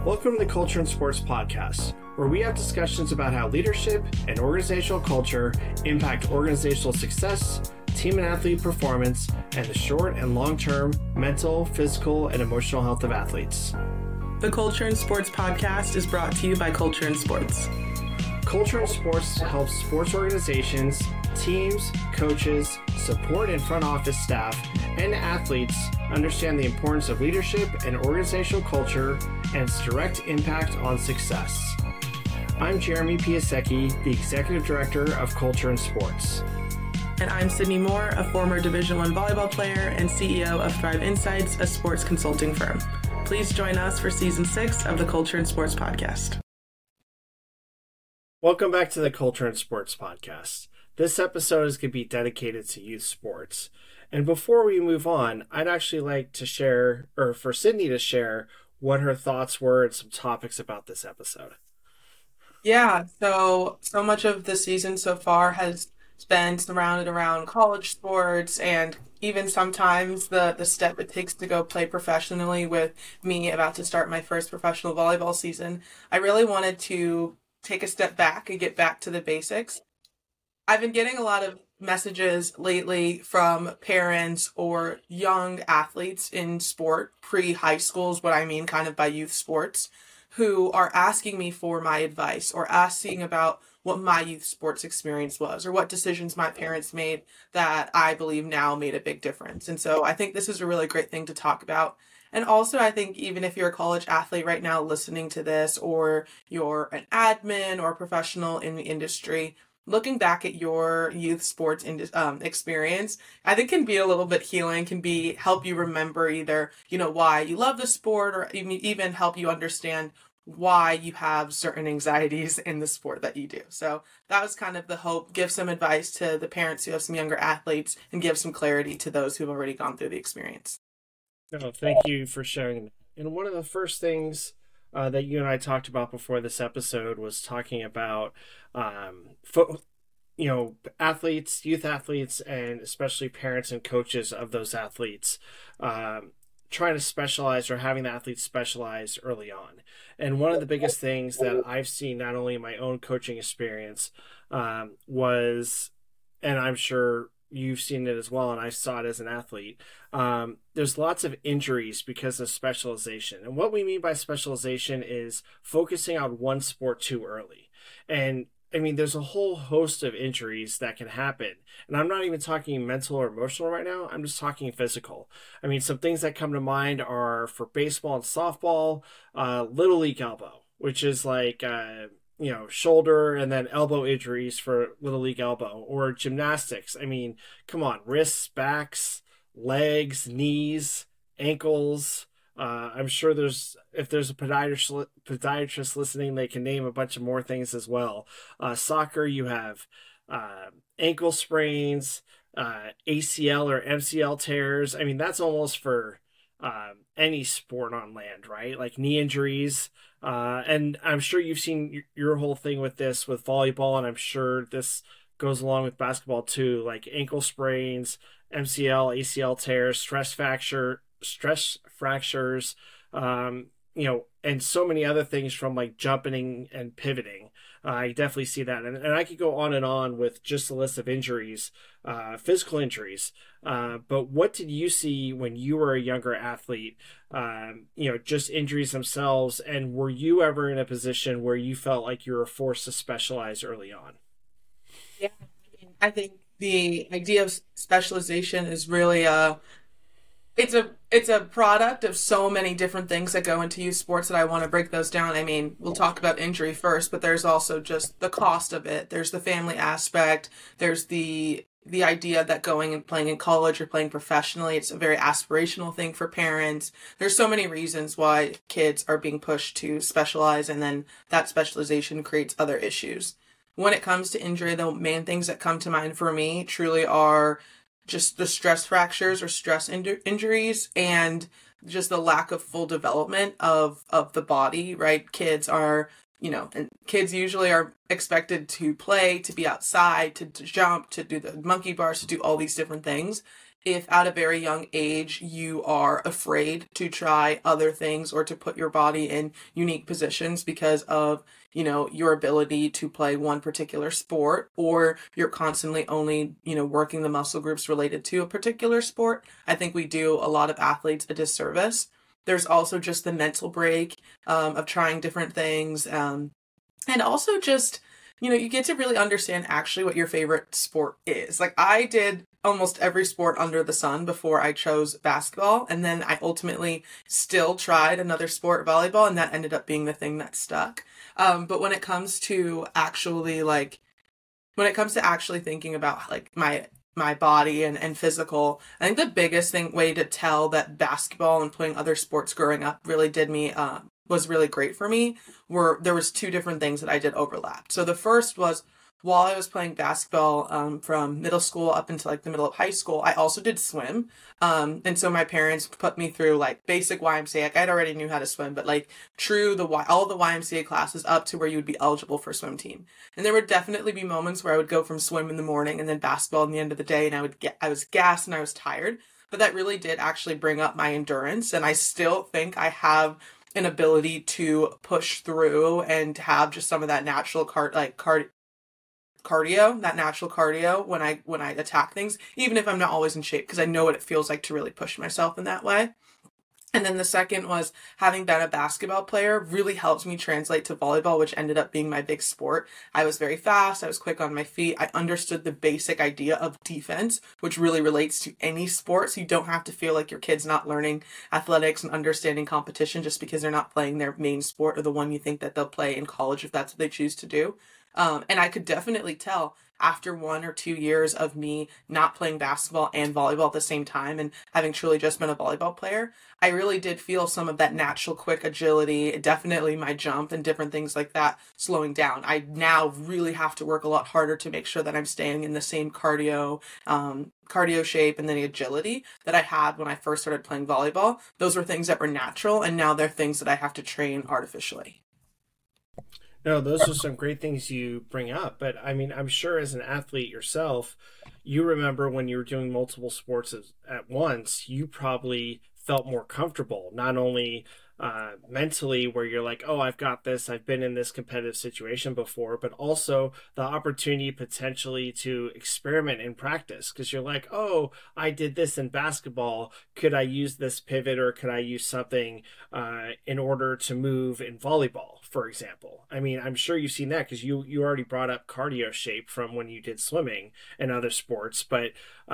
Welcome to the Culture and Sports Podcast, where we have discussions about how leadership and organizational culture impact organizational success, team and athlete performance, and the short and long-term mental, physical, and emotional health of athletes. The Culture and Sports Podcast is brought to you by Culture and Sports. Culture and Sports helps sports organizations, teams, coaches, support and front office staff, and athletes understand the importance of leadership and organizational culture and its direct impact on success. I'm Jeremy Piasecki, the Executive Director of Culture and Sports. And I'm Sydney Moore, a former Division I volleyball player and CEO of Thrive Insights, a sports consulting firm. Please join us for Season 6 of the Culture and Sports Podcast. Welcome back to the Culture and Sports Podcast. This episode is going to be dedicated to youth sports. And before we move on, I'd actually like to share, or for Sydney to share, what her thoughts were and some topics about this episode. Yeah, so much of the season so far has been surrounded around college sports and even sometimes the step it takes to go play professionally. With me about to start my first professional volleyball season, I really wanted to take a step back and get back to the basics. I've been getting a lot of messages lately from parents or young athletes in sport, pre-high school is what I mean kind of by youth sports, who are asking me for my advice or asking about what my youth sports experience was or what decisions my parents made that I believe now made a big difference. And so I think this is a really great thing to talk about. And also, I think even if you're a college athlete right now listening to this, or you're an admin or a professional in the industry, looking back at your youth sports experience, I think can be a little bit healing, can be help you remember either, why you love the sport, or even help you understand why you have certain anxieties in the sport that you do. So that was kind of the hope, give some advice to the parents who have some younger athletes and give some clarity to those who've already gone through the experience. No, thank you for sharing. And one of the first things that you and I talked about before this episode was talking about, athletes, youth athletes, and especially parents and coaches of those athletes, trying to specialize or having the athletes specialize early on. And one of the biggest things that I've seen, not only in my own coaching experience, was, and I'm sure you've seen it as well, and I saw it as an athlete, there's lots of injuries because of specialization. And what we mean by specialization is focusing on one sport too early. And I mean, there's a whole host of injuries that can happen. And I'm not even talking mental or emotional right now. I'm just talking physical. I mean, some things that come to mind are for baseball and softball, Little League elbow, which is like, shoulder and then elbow injuries for Little League elbow, or gymnastics. I mean, come on, wrists, backs, legs, knees, ankles. I'm sure if there's a podiatrist listening, they can name a bunch of more things as well. Soccer, you have ankle sprains, ACL or MCL tears. I mean, that's almost for any sport on land, right? Like knee injuries. And I'm sure you've seen your whole thing with this with volleyball, and I'm sure this goes along with basketball too, like ankle sprains, MCL, ACL tears, stress fractures, and so many other things from like jumping and pivoting. I definitely see that. And I could go on and on with just a list of injuries, physical injuries. But what did you see when you were a younger athlete? Just injuries themselves. And were you ever in a position where you felt like you were forced to specialize early on? Yeah, I think the idea of specialization is really it's a product of so many different things that go into youth sports that I want to break those down. I mean, we'll talk about injury first, but there's also just the cost of it. There's the family aspect. There's the idea that going and playing in college or playing professionally, it's a very aspirational thing for parents. There's so many reasons why kids are being pushed to specialize, and then that specialization creates other issues. When it comes to injury, the main things that come to mind for me truly are just the stress fractures or stress injuries, and just the lack of full development of the body, right? Kids usually are expected to play, to be outside, to jump, to do the monkey bars, to do all these different things. if at a very young age you are afraid to try other things or to put your body in unique positions because of, your ability to play one particular sport, or you're constantly only, working the muscle groups related to a particular sport, I think we do a lot of athletes a disservice. There's also just the mental break of trying different things. And also just, you get to really understand actually what your favorite sport is. Like, I did almost every sport under the sun before I chose basketball. And then I ultimately still tried another sport, volleyball, and that ended up being the thing that stuck. But when it comes to actually thinking about like my body and physical, I think the biggest way to tell that basketball and playing other sports growing up really did me was really great for me there was two different things that I did overlap. So the first was, while I was playing basketball from middle school up until like the middle of high school, I also did swim. And so my parents put me through like basic YMCA. Like, I'd already knew how to swim, but like all the YMCA classes up to where you would be eligible for swim team. And there would definitely be moments where I would go from swim in the morning and then basketball in the end of the day, and I was gassed and I was tired. But that really did actually bring up my endurance, and I still think I have an ability to push through and have just some of that natural cardio when I attack things, even if I'm not always in shape, because I know what it feels like to really push myself in that way. And then the second was, having been a basketball player really helped me translate to volleyball, which ended up being my big sport. I was very fast. I was quick on my feet. I understood the basic idea of defense, which really relates to any sport. So you don't have to feel like your kid's not learning athletics and understanding competition just because they're not playing their main sport or the one you think that they'll play in college if that's what they choose to do. And I could definitely tell after 1 or 2 years of me not playing basketball and volleyball at the same time and having truly just been a volleyball player, I really did feel some of that natural quick agility, definitely my jump and different things like that slowing down. I now really have to work a lot harder to make sure that I'm staying in the same cardio shape and the agility that I had when I first started playing volleyball. Those were things that were natural, and now they're things that I have to train artificially. No, those are some great things you bring up. But I mean, I'm sure as an athlete yourself, you remember when you were doing multiple sports at once, you probably felt more comfortable, not only mentally, where you're like, oh, I've got this, I've been in this competitive situation before, but also the opportunity potentially to experiment in practice, because you're like, oh, I did this in basketball, could I use this pivot, or could I use something in order to move in volleyball, for example? I mean, I'm sure you've seen that, because you already brought up cardio shape from when you did swimming and other sports. But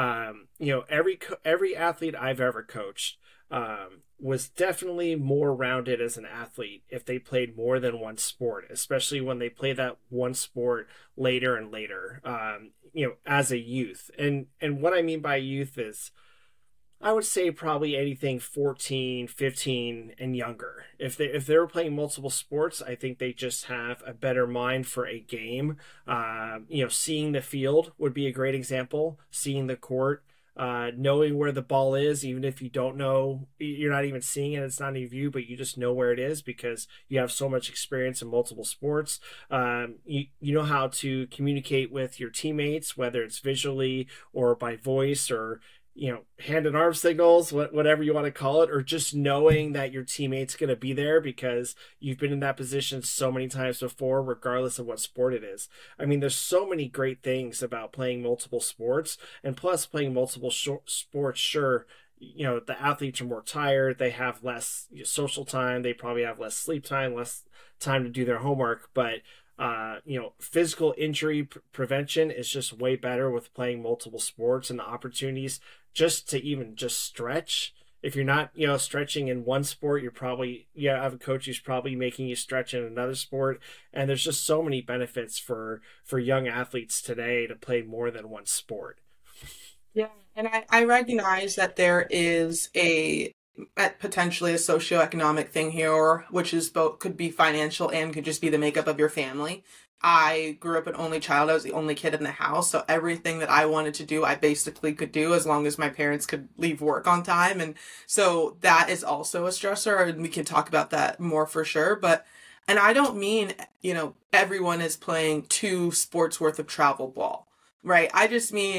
every athlete I've ever coached was definitely more rounded as an athlete if they played more than one sport, especially when they play that one sport later and later, as a youth. And what I mean by youth is, I would say probably anything 14, 15 and younger. If they were playing multiple sports, I think they just have a better mind for a game. Seeing the field would be a great example. Seeing the court, knowing where the ball is, even if you don't know, you're not even seeing it, it's not in view, but you just know where it is because you have so much experience in multiple sports. You know how to communicate with your teammates, whether it's visually or by voice, or hand and arm signals, whatever you want to call it, or just knowing that your teammate's going to be there because you've been in that position so many times before, regardless of what sport it is. I mean, there's so many great things about playing multiple sports, and plus playing multiple sports, sure, the athletes are more tired, they have less social time, they probably have less sleep time, less time to do their homework, but physical injury prevention is just way better with playing multiple sports, and the opportunities just to even just stretch. If you're not, stretching in one sport, you're probably, have a coach who's probably making you stretch in another sport. And there's just so many benefits for young athletes today to play more than one sport. Yeah, and I recognize that there is potentially a socioeconomic thing here, which is both could be financial and could just be the makeup of your family. I grew up an only child. I was the only kid in the house, so everything that I wanted to do, I basically could do as long as my parents could leave work on time. And so that is also a stressor, and we can talk about that more for sure. And I don't mean, everyone is playing 2 sports worth of travel ball, right? I just mean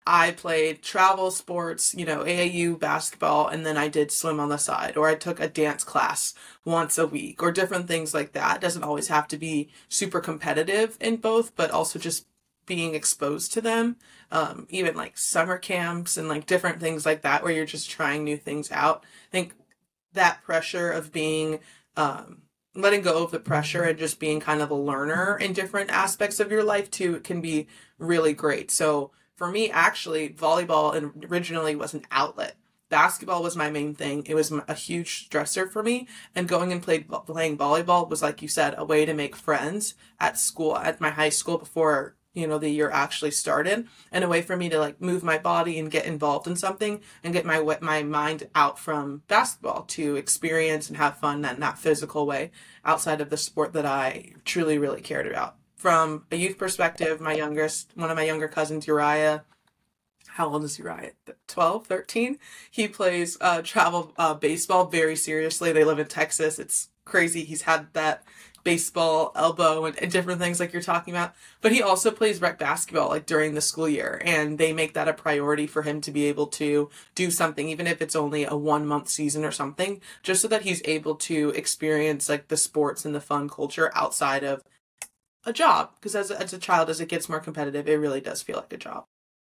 I played travel sports, AAU basketball, and then I did swim on the side, or I took a dance class once a week, or different things like that. It doesn't always have to be super competitive in both, but also just being exposed to them. Even like summer camps and like different things like that, where you're just trying new things out. I think that pressure of being, letting go of the pressure and just being kind of a learner in different aspects of your life too, it can be really great. So for me, actually, volleyball originally was an outlet. Basketball was my main thing. It was a huge stressor for me. And going and playing volleyball was, like you said, a way to make friends at school, at my high school before, the year actually started, and a way for me to like move my body and get involved in something and get my mind out from basketball to experience and have fun in that physical way outside of the sport that I truly, really cared about. From a youth perspective, one of my younger cousins, Uriah, how old is Uriah? 12, 13? He plays travel baseball very seriously. They live in Texas. It's crazy. He's had that baseball elbow and different things like you're talking about. But he also plays rec basketball like during the school year. And they make that a priority for him to be able to do something, even if it's only a 1-month season or something, just so that he's able to experience like the sports and the fun culture outside of a job. Because as a child, as it gets more competitive, it really does feel like a job.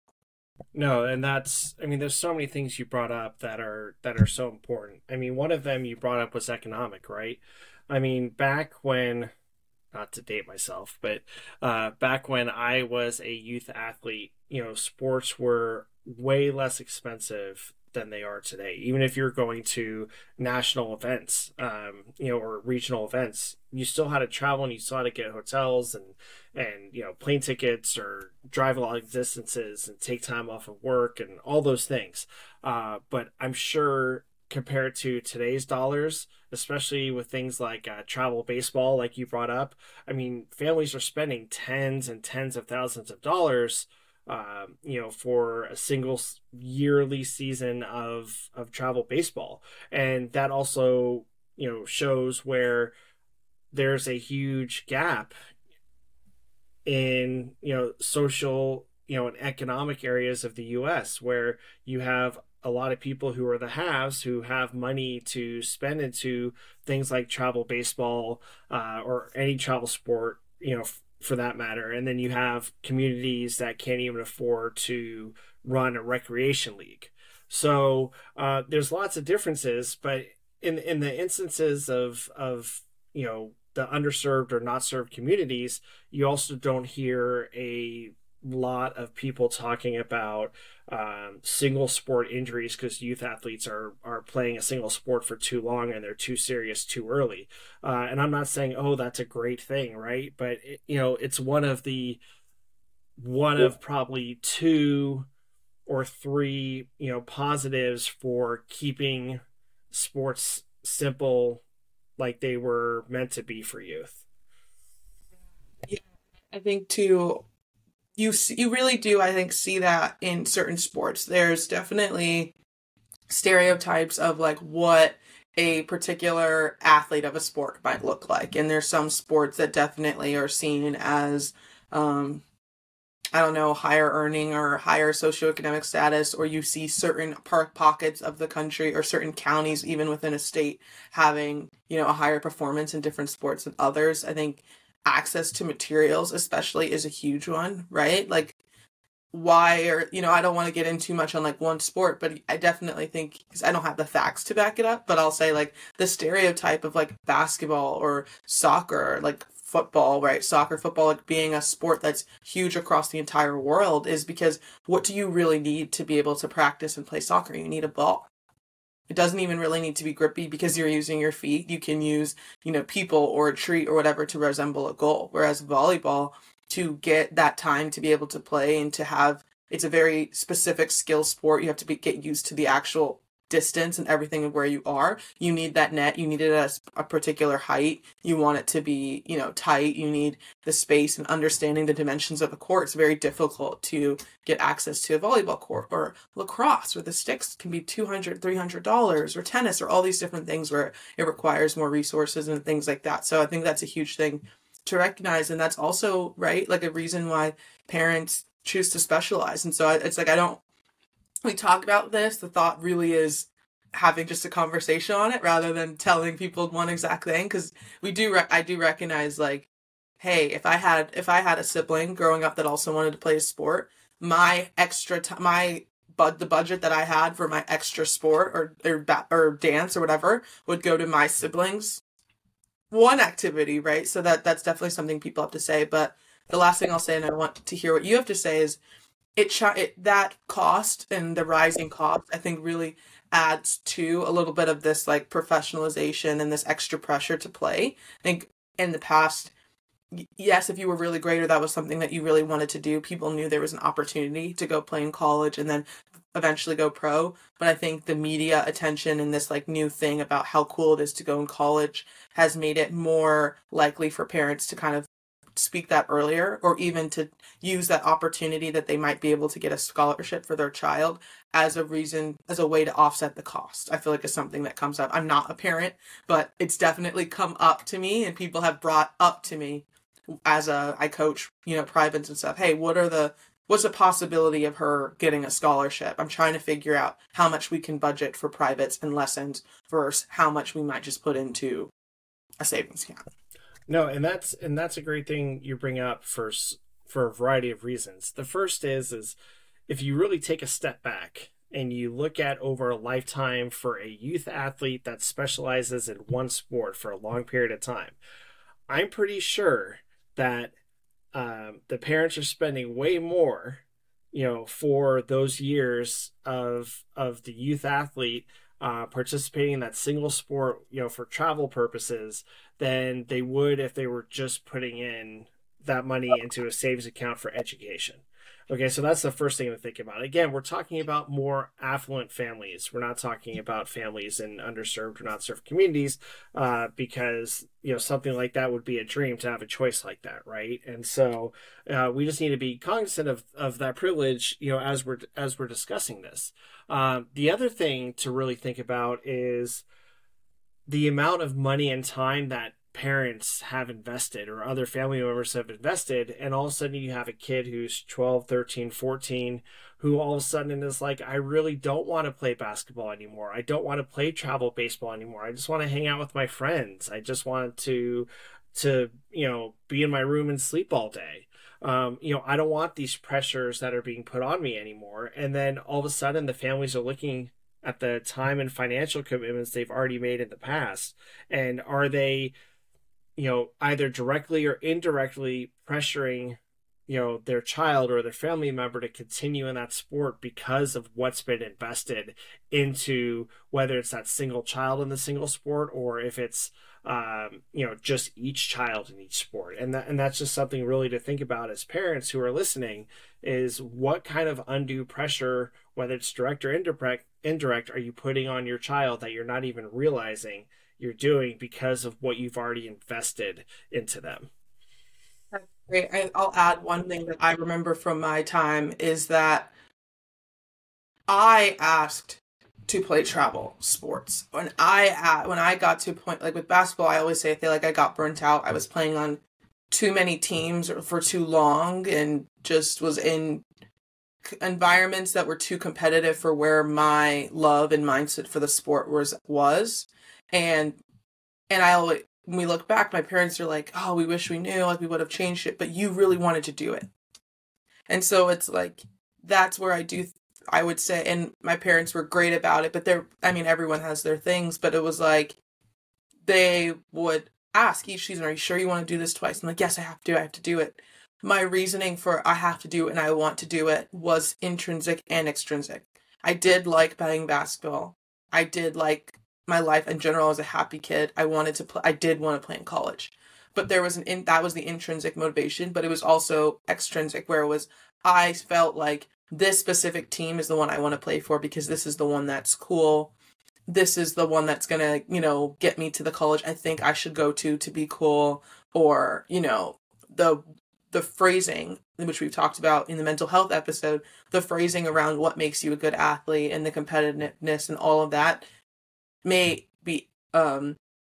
No, and there's so many things you brought up that are so important. I mean, one of them you brought up was economic, right? I mean, back when, not to date myself, but back when I was a youth athlete, sports were way less expensive than they are today. Even if you're going to national events, or regional events, you still had to travel and you still had to get hotels and plane tickets or drive long distances and take time off of work and all those things. But I'm sure compared to today's dollars, especially with things like travel baseball, like you brought up, I mean, families are spending tens and tens of thousands of dollars, for a single yearly season of travel baseball. And that also, shows where there's a huge gap in, social, and economic areas of the US where you have a lot of people who are the haves who have money to spend into things like travel baseball, or any travel sport, for that matter. And then you have communities that can't even afford to run a recreation league. So there's lots of differences, but in the instances of the underserved or not served communities, you also don't hear a lot of people talking about single sport injuries because youth athletes are playing a single sport for too long and they're too serious too early. And I'm not saying, oh, that's a great thing, right? But it's one of probably 2 or 3 positives for keeping sports simple, like they were meant to be for youth. Yeah, I think too, you really do, I think, see that in certain sports. There's definitely stereotypes of like what a particular athlete of a sport might look like, and there's some sports that definitely are seen as I don't know, higher earning or higher socioeconomic status, or you see certain pockets of the country or certain counties, even within a state, having, a higher performance in different sports than others. I think access to materials, especially, is a huge one, right? Like, why, or, I don't want to get in too much on like one sport, but I definitely think, because I don't have the facts to back it up, but I'll say like the stereotype of like basketball or soccer, like football, right? Soccer, football, like being a sport that's huge across the entire world, is because what do you really need to be able to practice and play soccer? You need a ball. It doesn't even really need to be grippy because you're using your feet. You can use, people or a tree or whatever to resemble a goal. Whereas volleyball, to get that time to be able to play and to have, it's a very specific skill sport. You have to get used to the actual distance and everything of where you are. You need that net. You need it at a particular height. You want it to be, tight. You need the space and understanding the dimensions of a court. It's very difficult to get access to a volleyball court, or lacrosse, where the sticks can be $200, $300, or tennis, or all these different things where it requires more resources and things like that. So I think that's a huge thing to recognize. And that's also, right, like a reason why parents choose to specialize. And so it's like, we talk about this. The thought really is having just a conversation on it rather than telling people one exact thing. Because I do recognize, like, hey, if I had a sibling growing up that also wanted to play a sport, my extra time, the budget that I had for my extra sport or dance or whatever would go to my siblings' one activity, right? So that's definitely something people have to say. But the last thing I'll say, and I want to hear what you have to say, is that cost and the rising cost, I think, really adds to a little bit of this like professionalization and this extra pressure to play. I think in the past, yes, if you were really great or that was something that you really wanted to do, people knew there was an opportunity to go play in college and then eventually go pro. But I think the media attention and this like new thing about how cool it is to go in college has made it more likely for parents to kind of speak that earlier, or even to use that opportunity that they might be able to get a scholarship for their child as a way to offset the cost. I feel like it's something that comes up. I'm not a parent, but it's definitely come up to me, and people have brought up to me as I coach, privates and stuff. Hey, what's the possibility of her getting a scholarship? I'm trying to figure out how much we can budget for privates and lessons versus how much we might just put into a savings account. No, and that's a great thing you bring up for a variety of reasons. The first is if you really take a step back and you look at over a lifetime for a youth athlete that specializes in one sport for a long period of time, I'm pretty sure that the parents are spending way more, for those years of the youth athlete participating in that single sport, for travel purposes, than they would if they were just putting in that money into a savings account for education. Okay, so that's the first thing to think about. Again, we're talking about more affluent families. We're not talking about families in underserved or not served communities, because something like that would be a dream to have a choice like that, right? And so we just need to be cognizant of that privilege, as we're discussing this. The other thing to really think about is the amount of money and time that parents have invested or other family members have invested, and all of a sudden you have a kid who's 12, 13, 14 who all of a sudden is like, I really don't want to play basketball anymore. I don't want to play travel baseball anymore. I just want to hang out with my friends. I just want to be in my room and sleep all day. I don't want these pressures that are being put on me anymore. And then all of a sudden the families are looking at the time and financial commitments they've already made in the past, and are they either directly or indirectly pressuring their child or their family member to continue in that sport because of what's been invested into, whether it's that single child in the single sport or if it's just each child in each sport. And that's just something really to think about as parents who are listening, is what kind of undue pressure, whether it's direct or indirect, are you putting on your child that you're not even realizing you're doing because of what you've already invested into them. That's great. I'll add one thing that I remember from my time is that I asked to play travel sports. When I got to a point, like with basketball, I always say I feel like I got burnt out. I was playing on too many teams for too long and just was in environments that were too competitive for where my love and mindset for the sport was. And I always, when we look back, my parents are like, oh, we wish we knew, like we would have changed it, but you really wanted to do it. And so it's like, that's where I would say, and my parents were great about it, but everyone has their things, but it was like, they would ask each season, are you sure you want to do this twice? I'm like, yes, I have to do it. My reasoning for I have to do it and I want to do it was intrinsic and extrinsic. I did like playing basketball. I did like my life in general. I was a happy kid. I did want to play in college, but that was the intrinsic motivation, but it was also extrinsic, where it was, I felt like this specific team is the one I want to play for because this is the one that's cool. This is the one that's going to, get me to the college I think I should go to be cool. Or, the phrasing, which we've talked about in the mental health episode, the phrasing around what makes you a good athlete and the competitiveness and all of that may be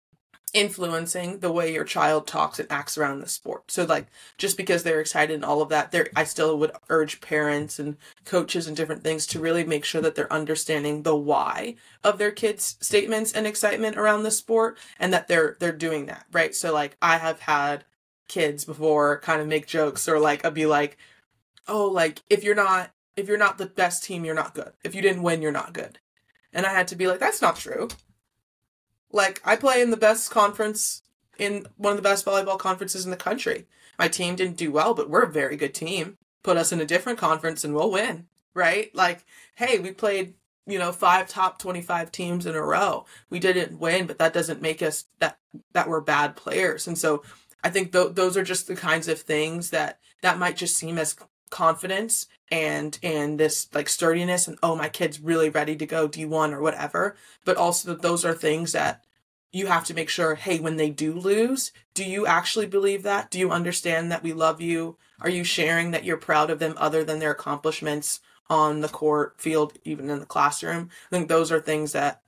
influencing the way your child talks and acts around the sport. So like just because they're excited and all of that, I still would urge parents and coaches and different things to really make sure that they're understanding the why of their kids' statements and excitement around the sport, and that they're doing that, right? So like I have had kids before kind of make jokes, or like I'd be like, "Oh, like if you're not the best team, you're not good. If you didn't win, you're not good." And I had to be like, "That's not true. Like, I play in the best conference, in one of the best volleyball conferences in the country. My team didn't do well, but we're a very good team. Put us in a different conference and we'll win, right? Like, hey, we played, 5 top 25 teams in a row. We didn't win, but that doesn't make us that we're bad players." And so I think those are just the kinds of things that might just seem as confidence and this like sturdiness, and oh, my kid's really ready to go D1 or whatever. But also those are things that you have to make sure, hey, when they do lose, do you actually believe that? Do you understand that we love you? Are you sharing that you're proud of them other than their accomplishments on the court, field, even in the classroom? I think those are things that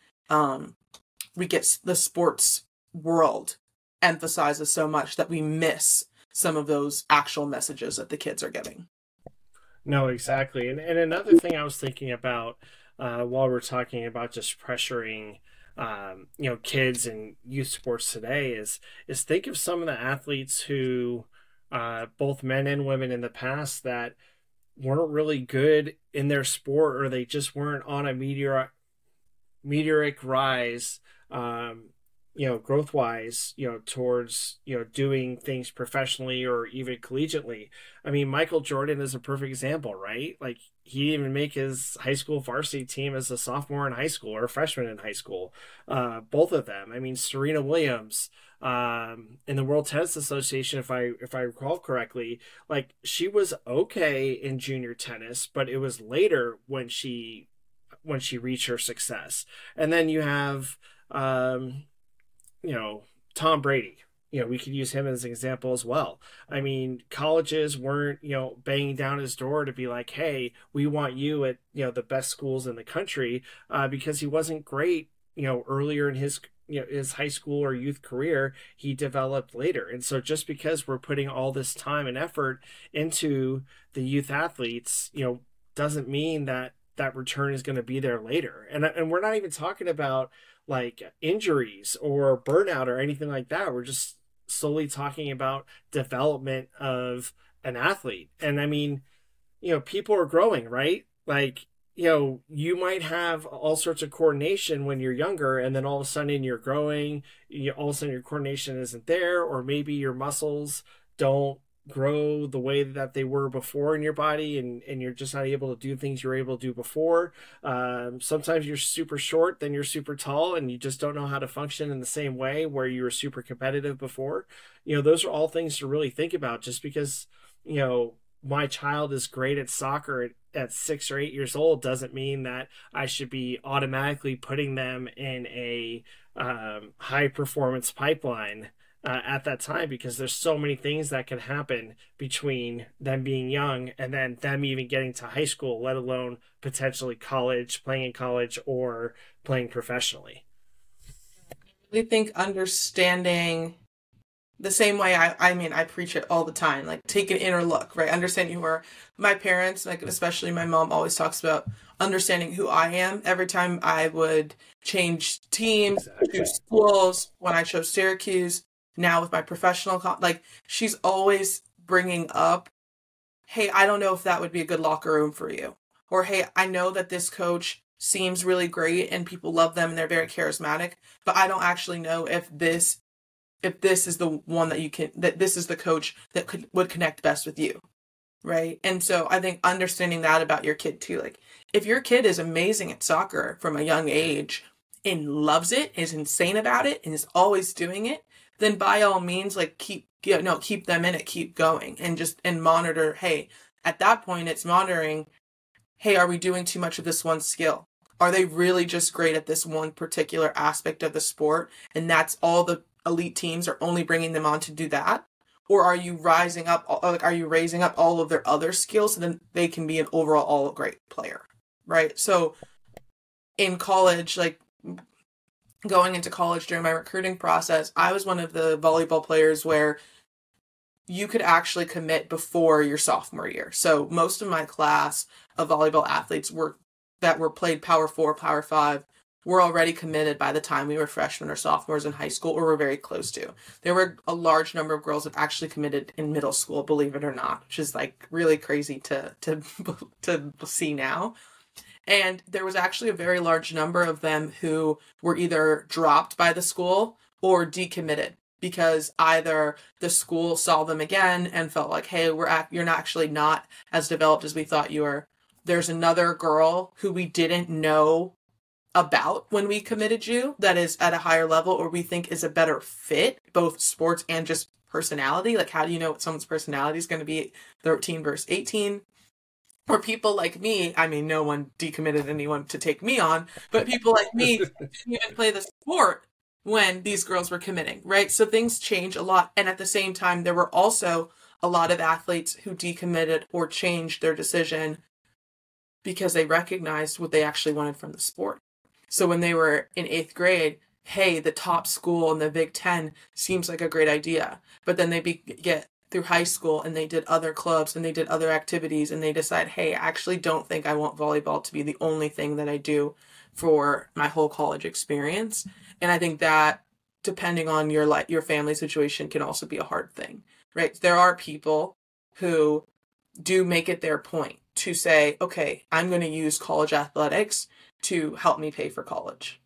we get, the sports world emphasizes so much, that we miss some of those actual messages that the kids are getting. No, exactly. And another thing I was thinking about while we're talking about just pressuring, kids and youth sports today is think of some of the athletes who, both men and women in the past, that weren't really good in their sport, or they just weren't on a meteoric rise, growth wise, towards, doing things professionally or even collegiately. I mean, Michael Jordan is a perfect example, right? Like, he didn't even make his high school varsity team as a sophomore in high school or a freshman in high school. Both of them. I mean, Serena Williams, in the World Tennis Association, if I recall correctly, like, she was okay in junior tennis, but it was later when she reached her success. And then you have, Tom Brady. We could use him as an example as well. I mean, colleges weren't, banging down his door to be like, hey, we want you at, the best schools in the country, because he wasn't great, earlier in his high school or youth career. He developed later. And so just because we're putting all this time and effort into the youth athletes, doesn't mean that that return is going to be there later. And we're not even talking about like injuries or burnout or anything like that. We're just solely talking about development of an athlete. And I mean, people are growing, right? Like, you might have all sorts of coordination when you're younger, and then all of a sudden you're growing, all of a sudden your coordination isn't there, or maybe your muscles don't grow the way that they were before in your body, and you're just not able to do things you were able to do before. Sometimes you're super short, then you're super tall, and you just don't know how to function in the same way where you were super competitive before. Those are all things to really think about. Just because, my child is great at soccer at 6 or 8 years old doesn't mean that I should be automatically putting them in a high performance pipeline at that time, because there's so many things that can happen between them being young and then them even getting to high school, let alone potentially college, playing in college or playing professionally. I think understanding the same way, I mean, I preach it all the time, like take an inner look, right? Understanding who are my parents, like especially my mom always talks about understanding who I am. Every time I would change teams, Exactly. choose schools, when I chose Syracuse, now with my professional, like she's always bringing up, hey, I don't know if that would be a good locker room for you. Or, hey, I know that this coach seems really great and people love them and they're very charismatic, but I don't actually know if this is the one that this is the coach that would connect best with you, right? And so I think understanding that about your kid too, like if your kid is amazing at soccer from a young age and loves it, is insane about it, and is always doing it, then by all means, like keep them in it, keep going, and monitor. Hey, at that point, it's monitoring. Hey, are we doing too much of this one skill? Are they really just great at this one particular aspect of the sport, and that's all the elite teams are only bringing them on to do that? Or are you raising up all of their other skills so then they can be an overall all great player, right? So in college, like going into college during my recruiting process, I was one of the volleyball players where you could actually commit before your sophomore year. So most of my class of volleyball athletes that were played Power 4, Power 5 were already committed by the time we were freshmen or sophomores in high school, or were very close to. There were a large number of girls that actually committed in middle school, believe it or not, which is like really crazy to see now. And there was actually a very large number of them who were either dropped by the school or decommitted, because either the school saw them again and felt like, hey, you're not actually not as developed as we thought you were. There's another girl who we didn't know about when we committed you that is at a higher level, or we think is a better fit, both sports and just personality. Like, how do you know what someone's personality is going to be 13 versus 18? Or people like me, I mean, no one decommitted anyone to take me on, but people like me didn't even play the sport when these girls were committing, right? So things change a lot. And at the same time, there were also a lot of athletes who decommitted or changed their decision because they recognized what they actually wanted from the sport. So when they were in 8th grade, hey, the top school in the Big Ten seems like a great idea. But then they get through high school and they did other clubs and they did other activities and they decide, hey, I actually don't think I want volleyball to be the only thing that I do for my whole college experience. And I think that, depending on your family situation, can also be a hard thing, right? There are people who do make it their point to say, okay, I'm going to use college athletics to help me pay for college.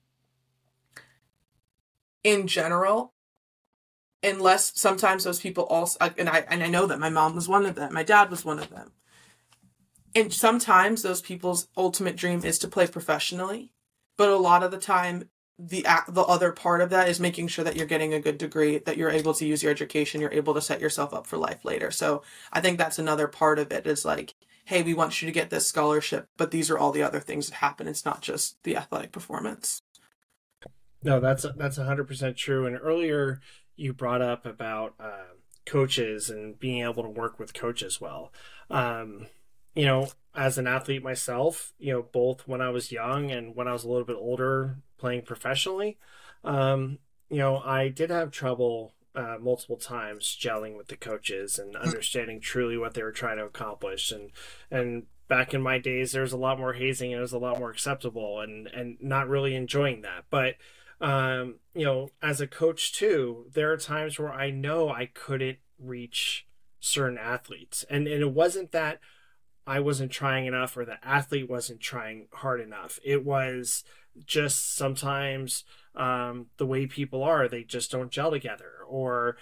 In general, unless sometimes those people also, and I know that my mom was one of them, my dad was one of them. And sometimes those people's ultimate dream is to play professionally, but a lot of the time, the other part of that is making sure that you're getting a good degree, that you're able to use your education, you're able to set yourself up for life later. So I think that's another part of it, is like, hey, we want you to get this scholarship, but these are all the other things that happen. It's not just the athletic performance. No, that's 100% true. And earlier you brought up about coaches and being able to work with coaches well. As an athlete myself, both when I was young and when I was a little bit older playing professionally, I did have trouble multiple times gelling with the coaches and understanding truly what they were trying to accomplish. And back in my days, there was a lot more hazing and it was a lot more acceptable, and not really enjoying that. But as a coach too, there are times where I know I couldn't reach certain athletes, and it wasn't that I wasn't trying enough or the athlete wasn't trying hard enough. It was just sometimes the way people are, they just don't gel together. Or,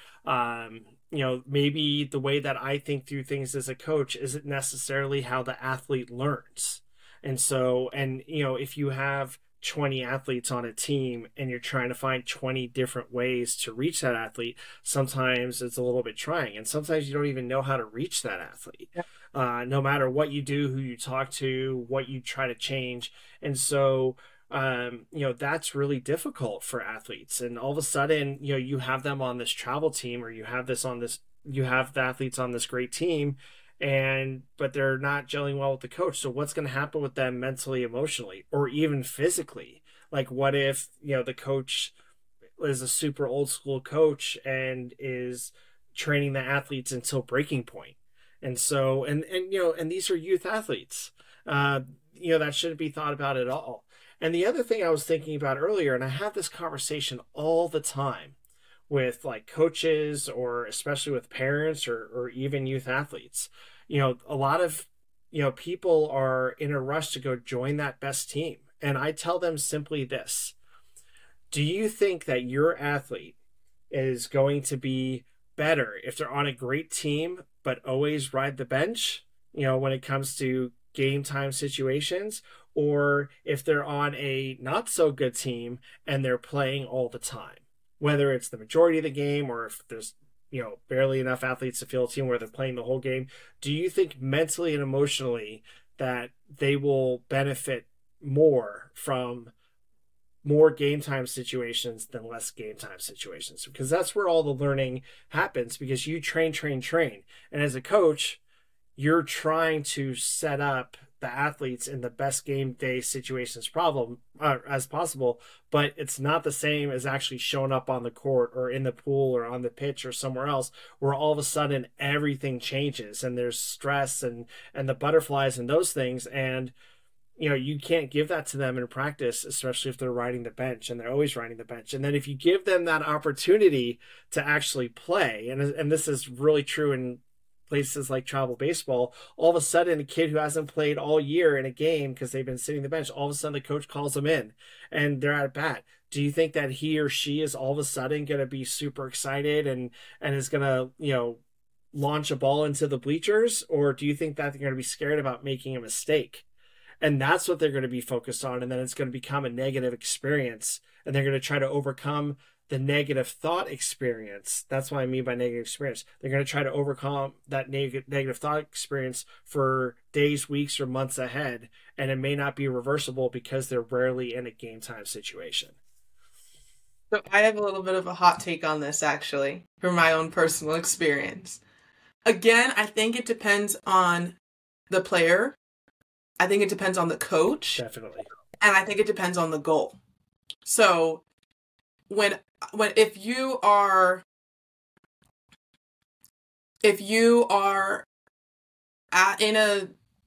maybe the way that I think through things as a coach isn't necessarily how the athlete learns. And so, if you have 20 athletes on a team and you're trying to find 20 different ways to reach that athlete, sometimes it's a little bit trying, and sometimes you don't even know how to reach that athlete. No matter what you do, who you talk to, what you try to change. And so that's really difficult for athletes. And all of a sudden, you have them on this travel team, or you have the athletes on this great team, but they're not gelling well with the coach. So what's going to happen with them mentally, emotionally, or even physically? Like, what if, the coach is a super old school coach and is training the athletes until breaking point? And so, and these are youth athletes, that shouldn't be thought about at all. And the other thing I was thinking about earlier, and I have this conversation all the time with like coaches, or especially with parents, or even youth athletes, a lot of, people are in a rush to go join that best team. And I tell them simply this: do you think that your athlete is going to be better if they're on a great team but always ride the bench, when it comes to game time situations, or if they're on a not so good team and they're playing all the time, whether it's the majority of the game or if there's barely enough athletes to field a team where they're playing the whole game? Do you think mentally and emotionally that they will benefit more from more game time situations than less game time situations? Because that's where all the learning happens, because you train. And as a coach, you're trying to set up the athletes in the best game day situations as possible, but it's not the same as actually showing up on the court or in the pool or on the pitch or somewhere else where all of a sudden everything changes and there's stress and the butterflies and those things. And you can't give that to them in practice, especially if they're riding the bench, and they're always riding the bench. And then if you give them that opportunity to actually play, and this is really true in places like travel baseball, all of a sudden a kid who hasn't played all year in a game because they've been sitting the bench, all of a sudden the coach calls them in and they're at bat. Do you think that he or she is all of a sudden going to be super excited and is going to, launch a ball into the bleachers? Or do you think that they're going to be scared about making a mistake? And that's what they're going to be focused on. And then it's going to become a negative experience. And they're going to try to overcome the negative thought experience. That's what I mean by negative experience. They're going to try to overcome that negative thought experience for days, weeks, or months ahead. And it may not be reversible because they're rarely in a game time situation. So I have a little bit of a hot take on this, actually, from my own personal experience. Again, I think it depends on the player. I think it depends on the coach. Definitely. And I think it depends on the goal. So if you are in a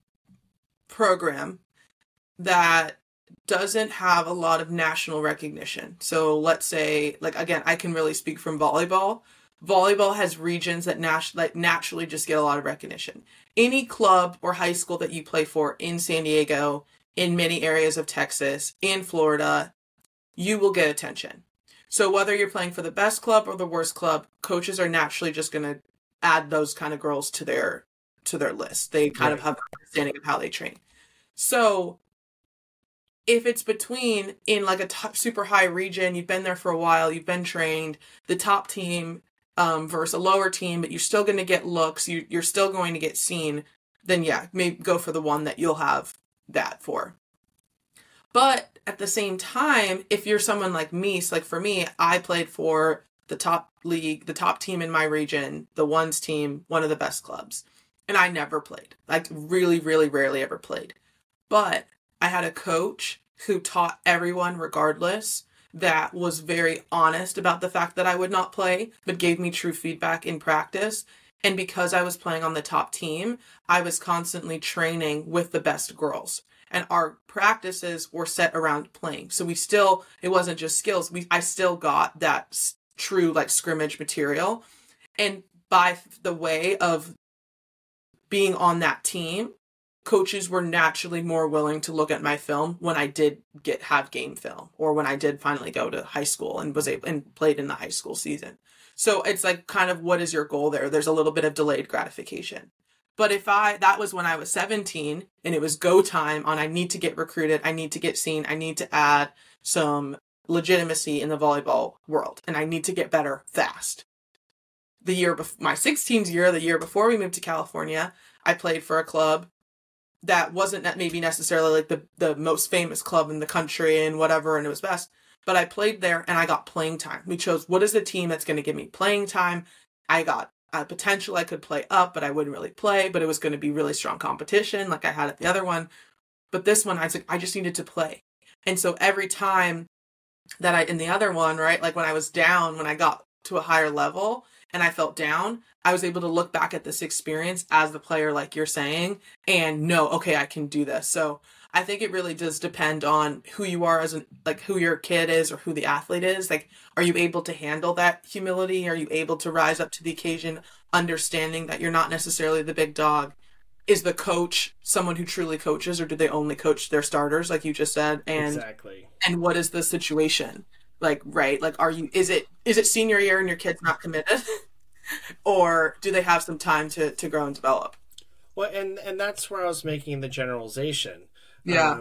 program that doesn't have a lot of national recognition. So let's say, again, I can really speak from volleyball. Volleyball has regions that naturally just get a lot of recognition. Any club or high school that you play for in San Diego, in many areas of Texas, in Florida, you will get attention. So whether you're playing for the best club or the worst club, coaches are naturally just going to add those kind of girls to their list. They kind of have an understanding of how they train. So if it's between in a super high region, you've been there for a while, you've been trained, the top team versus a lower team, but you're still going to get looks, you're still going to get seen, then yeah, maybe go for the one that you'll have that for. But at the same time, if you're someone like me, so for me, I played for the top league, the top team in my region, the ones team, one of the best clubs. And I never played. Really, really rarely ever played. But I had a coach who taught everyone regardless, that was very honest about the fact that I would not play, but gave me true feedback in practice. And because I was playing on the top team, I was constantly training with the best girls. And our practices were set around playing. So it wasn't just skills. I still got that true scrimmage material. And by the way of being on that team, coaches were naturally more willing to look at my film when I did have game film, or when I did finally go to high school and played in the high school season. So it's kind of, what is your goal there? There's a little bit of delayed gratification. But that was when I was 17 and it was go time on, I need to get recruited, I need to get seen, I need to add some legitimacy in the volleyball world, and I need to get better fast. My 16th year, the year before we moved to California, I played for a club that wasn't maybe necessarily the most famous club in the country and whatever, and it was best. But I played there and I got playing time. We chose, what is the team that's going to give me playing time? I got potential I could play up, but I wouldn't really play, but it was going to be really strong competition like I had at the other one. But this one, I was like, I just needed to play. And so every time that in the other one, right, when I was down, when I got to a higher level and I felt down, I was able to look back at this experience as the player, like you're saying, and know, okay, I can do this. So I think it really does depend on who you are who your kid is or who the athlete is. Are you able to handle that humility? Are you able to rise up to the occasion, understanding that you're not necessarily the big dog? Is the coach someone who truly coaches, or do they only coach their starters, like you just said? And exactly. And what is the situation? Right? Is it senior year and your kid's not committed? Or do they have some time to grow and develop? Well, and that's where I was making the generalization. Yeah.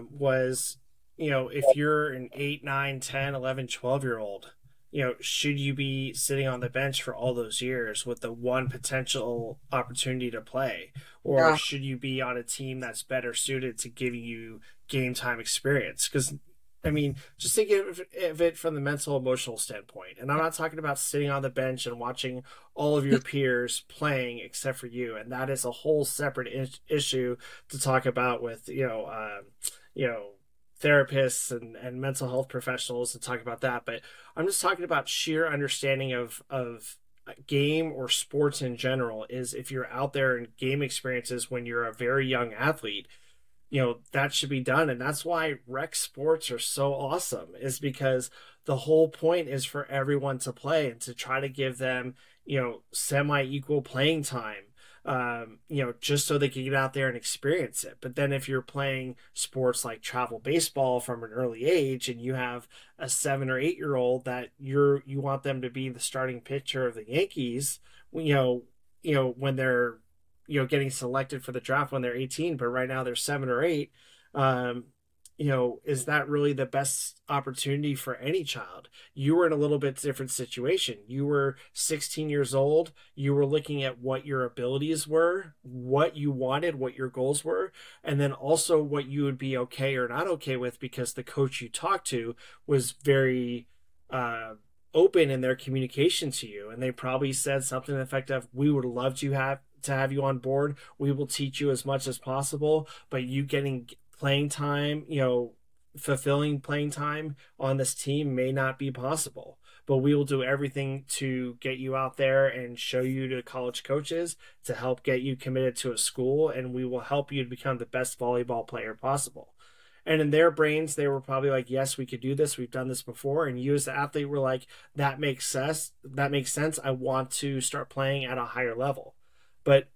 If you're an 8, 9, 10, 11, 12-year-old, should you be sitting on the bench for all those years with the one potential opportunity to play? Or should you be on a team that's better suited to giving you game time experience? Because I mean, just think of it from the mental, emotional standpoint. And I'm not talking about sitting on the bench and watching all of your peers playing except for you. And that is a whole separate issue to talk about with, you know, therapists and mental health professionals to talk about that. But I'm just talking about sheer understanding of game or sports in general is if you're out there in game experiences when you're a very young athlete, that should be done. And that's why rec sports are so awesome, is because the whole point is for everyone to play and to try to give them semi-equal playing time, just so they can get out there and experience it. But then if you're playing sports like travel baseball from an early age and you have a 7 or 8 year old that you want them to be the starting pitcher of the Yankees, when they're getting selected for the draft when they're 18, but right now they're 7 or 8. Is that really the best opportunity for any child? You were in a little bit different situation. You were 16 years old. You were looking at what your abilities were, what you wanted, what your goals were, and then also what you would be okay or not okay with, because the coach you talked to was very open in their communication to you. And they probably said something effective: we would love to have you on board. We will teach you as much as possible, but you getting playing time, fulfilling playing time on this team may not be possible. But we will do everything to get you out there and show you to college coaches to help get you committed to a school, and we will help you to become the best volleyball player possible. And in their brains, they were probably like, yes, we could do this. We've done this before. And you as the athlete were like, that makes sense. That makes sense. I want to start playing at a higher level. But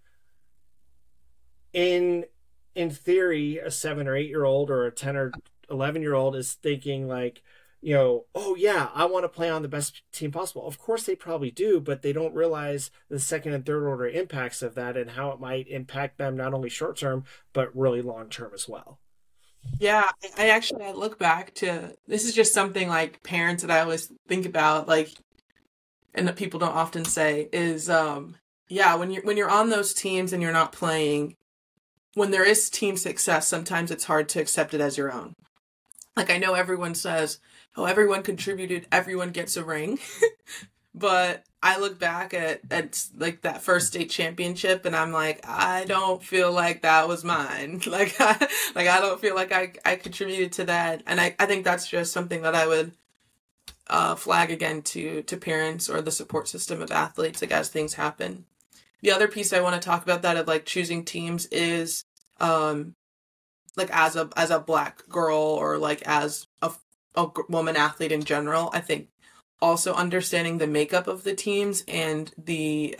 in theory, a 7 or 8 year old or a 10 or 11 year old is thinking like, oh yeah, I want to play on the best team possible. Of course they probably do, but they don't realize the second and third order impacts of that and how it might impact them not only short term, but really long term as well. Yeah, I look back to, this is just something like parents that I always think about, like, and that people don't often say is, yeah, when you're on those teams and you're not playing, when there is team success, sometimes it's hard to accept it as your own. Like, I know everyone says, oh, everyone contributed, everyone gets a ring. But I look back at like that first state championship and I'm like, I don't feel like that was mine. I don't feel like I contributed to that. And I think that's just something that I would flag again to parents or the support system of athletes, like, as things happen. The other piece I want to talk about that of like choosing teams is like as a Black girl or like as a woman athlete in general. I think also understanding the makeup of the teams and the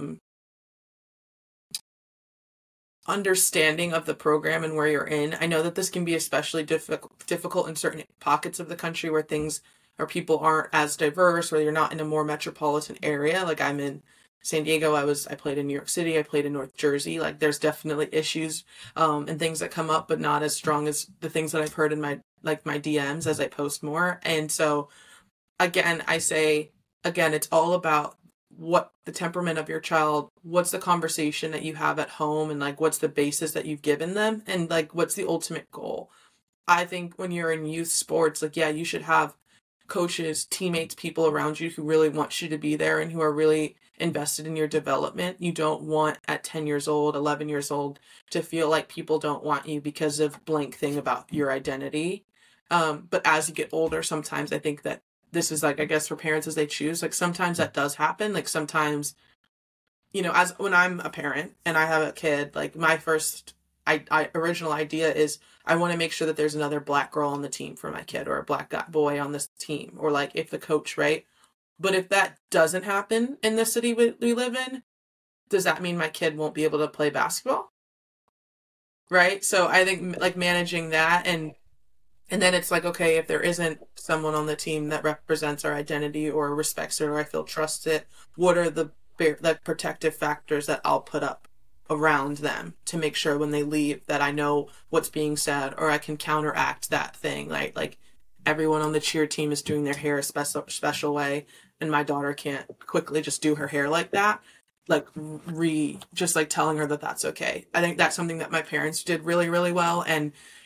understanding of the program and where you're in. I know that this can be especially difficult in certain pockets of the country where people aren't as diverse, or you're not in a more metropolitan area. Like, I'm in San Diego. I played in New York City. I played in North Jersey. Like, there's definitely issues and things that come up, but not as strong as the things that I've heard in my DMs as I post more. And so, again, it's all about what the temperament of your child, what's the conversation that you have at home, and like what's the basis that you've given them, and like what's the ultimate goal. I think when you're in youth sports, like, yeah, you should have coaches, teammates, people around you who really want you to be there and who are really invested in your development. You don't want at 10 years old, 11 years old to feel like people don't want you because of blank thing about your identity. But as you get older, sometimes I think that this is like, I guess for parents as they choose, like sometimes that does happen. Like sometimes, as when I'm a parent and I have a kid, like my first original idea is I want to make sure that there's another Black girl on the team for my kid, or a Black boy on this team, or like if the coach, right? But if that doesn't happen in the city we live in, does that mean my kid won't be able to play basketball? Right? So I think like managing that, and then it's like, okay, if there isn't someone on the team that represents our identity or respects it, or I feel trusted, what are the protective factors that I'll put up around them to make sure when they leave that I know what's being said, or I can counteract that thing. Like everyone on the cheer team is doing their hair a special way, and my daughter can't quickly just do her hair like that. Like just like telling her that that's okay. I think that's something that my parents did really, really well. And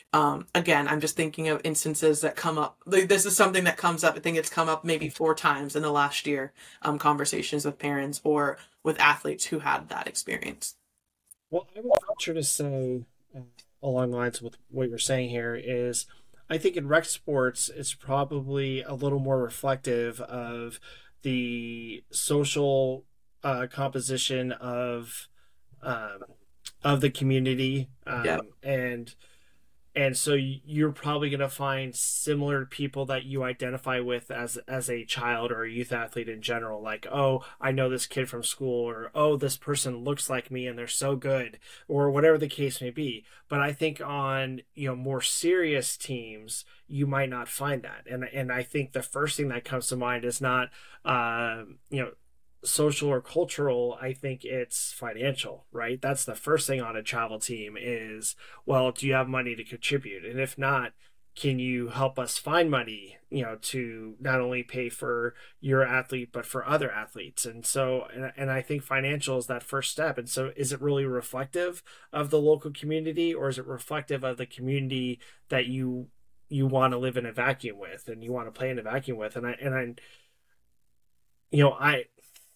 Again, I'm just thinking of instances that come up. Like, this is something that comes up. I think it's come up maybe 4 times in the last year, conversations with parents or with athletes who had that experience. Well, I would venture to say, uh, along the lines with what you're saying here, is I think in rec sports, it's probably a little more reflective of the social composition um, of the community, Yeah. and so you're probably going to find similar people that you identify with as a child or a youth athlete in general, like, oh, I know this kid from school, or oh, this person looks like me and they're so good, or whatever the case may be. But I think on, more serious teams you might not find that, and I think the first thing that comes to mind is not social or cultural. I think it's financial, right? That's the first thing on a travel team is, well, do you have money to contribute? And if not, can you help us find money, to not only pay for your athlete, but for other athletes? And so, and I think financial is that first step. And so is it really reflective of the local community, or is it reflective of the community that you want to live in a vacuum with and you want to play in a vacuum with? I